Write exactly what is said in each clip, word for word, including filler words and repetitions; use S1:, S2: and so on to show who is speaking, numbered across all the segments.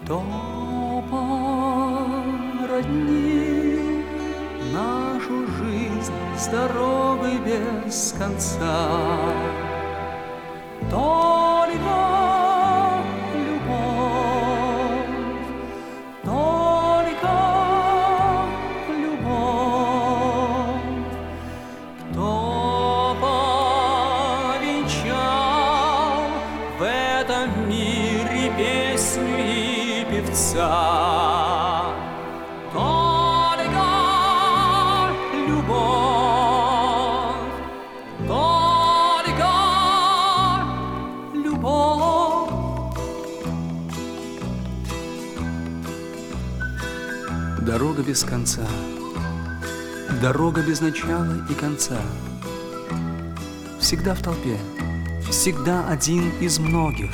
S1: Кто породнил нашу жизнь с дорогой без конца? Только любовь, только любовь. Кто повенчал в этом мире песню и певца? Только любовь, только любовь. Дорога без конца, дорога без начала и конца. Всегда в толпе, всегда один из многих.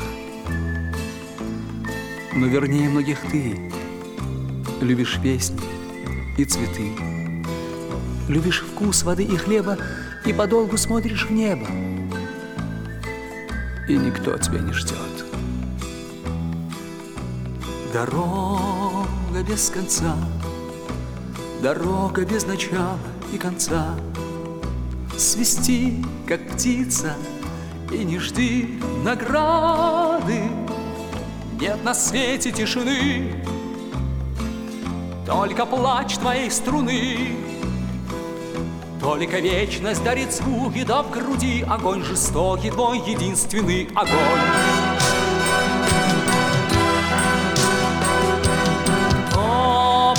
S1: Но вернее многих ты любишь песни и цветы, любишь вкус воды и хлеба, и подолгу смотришь в небо, и никто тебя не ждет. Дорога без конца, дорога без начала и конца. Свисти, как птица, и не жди награды. Нет на свете тишины, только плач твоей струны. Только вечность дарит звуки, да в груди огонь жестокий, твой единственный огонь. Кто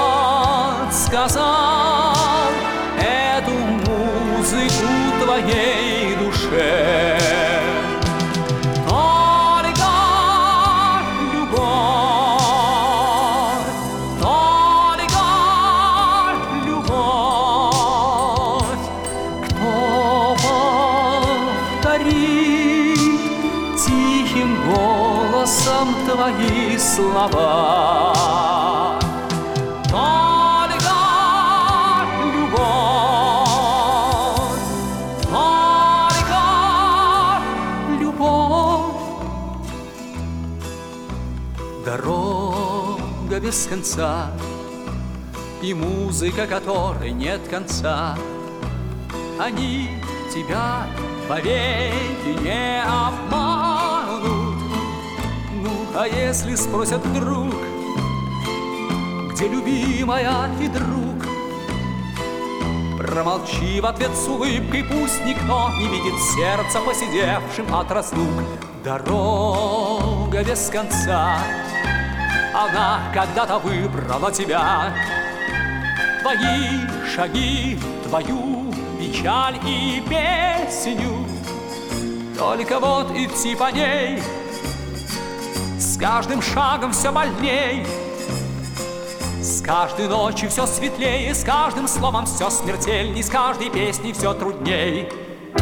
S1: подсказал эту музыку твоей душе? Тихим голосом твои слова. Только любовь, только любовь. Дорога без конца и музыка, которой нет конца. Они тебя повеки не обманут. Ну, а если спросят вдруг, где любимая и друг, промолчи в ответ с улыбкой, пусть никто не видит сердца, посидевшим от разлук. Дорога без конца, она когда-то выбрала тебя. Твои шаги, твою печаль и песню. Только вот идти по ней с каждым шагом все больней, с каждой ночью все светлее, с каждым словом все смертельней, с каждой песней все трудней.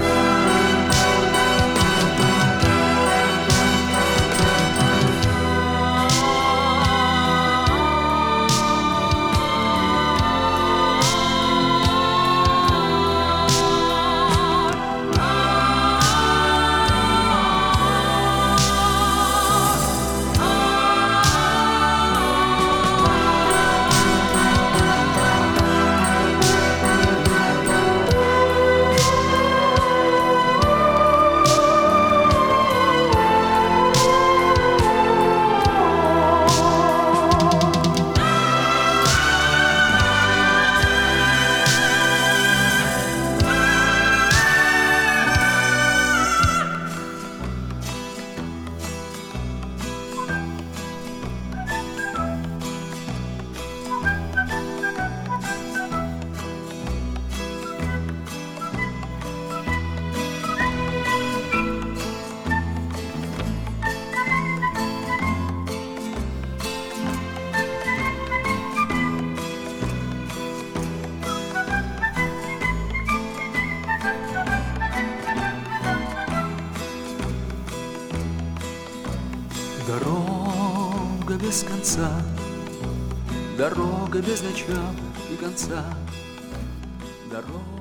S1: Дорога без конца, дорога без начала и конца, дорога.